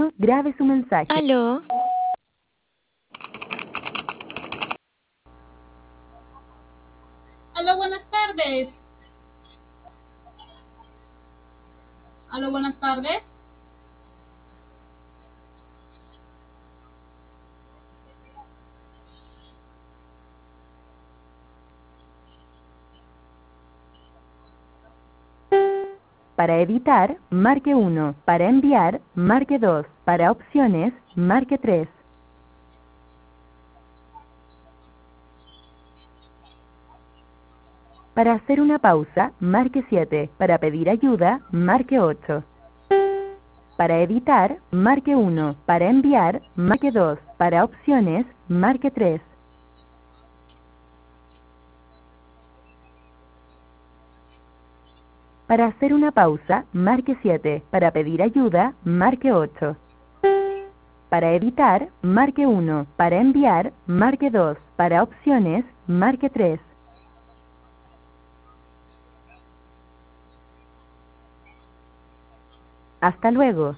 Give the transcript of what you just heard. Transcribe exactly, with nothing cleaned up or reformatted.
tono, grabe su mensaje. Aló. Aló, buenas tardes. Aló, buenas tardes. Para editar, marque uno. Para enviar, marque dos. Para opciones, marque tres. Para hacer una pausa, marque siete. Para pedir ayuda, marque ocho. Para editar, marque uno. Para enviar, marque dos. Para opciones, marque tres. Para hacer una pausa, marque siete. Para pedir ayuda, marque ocho. Para editar, marque uno. Para enviar, marque dos. Para opciones, marque tres. Hasta luego.